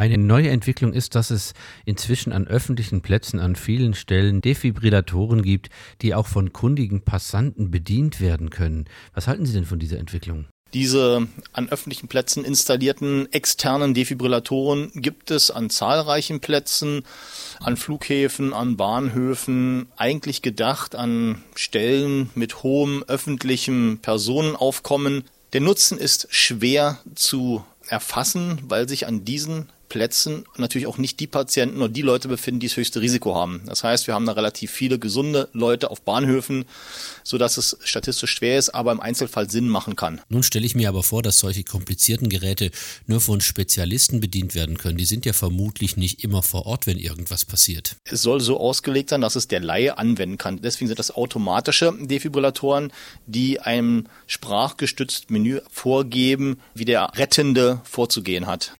Eine neue Entwicklung ist, dass es inzwischen an öffentlichen Plätzen an vielen Stellen Defibrillatoren gibt, die auch von kundigen Passanten bedient werden können. Was halten Sie denn von dieser Entwicklung? Diese an öffentlichen Plätzen installierten externen Defibrillatoren gibt es an zahlreichen Plätzen, an Flughäfen, an Bahnhöfen, eigentlich gedacht an Stellen mit hohem öffentlichem Personenaufkommen. Der Nutzen ist schwer zu erfassen, weil sich an diesen Plätzen natürlich auch nicht die Patienten oder die Leute befinden, die das höchste Risiko haben. Das heißt, wir haben da relativ viele gesunde Leute auf Bahnhöfen, sodass es statistisch schwer ist, aber im Einzelfall Sinn machen kann. Nun stelle ich mir aber vor, dass solche komplizierten Geräte nur von Spezialisten bedient werden können. Die sind ja vermutlich nicht immer vor Ort, wenn irgendwas passiert. Es soll so ausgelegt sein, dass es der Laie anwenden kann. Deswegen sind das automatische Defibrillatoren, die einem sprachgestützten Menü vorgeben, wie der Rettende vorzugehen hat.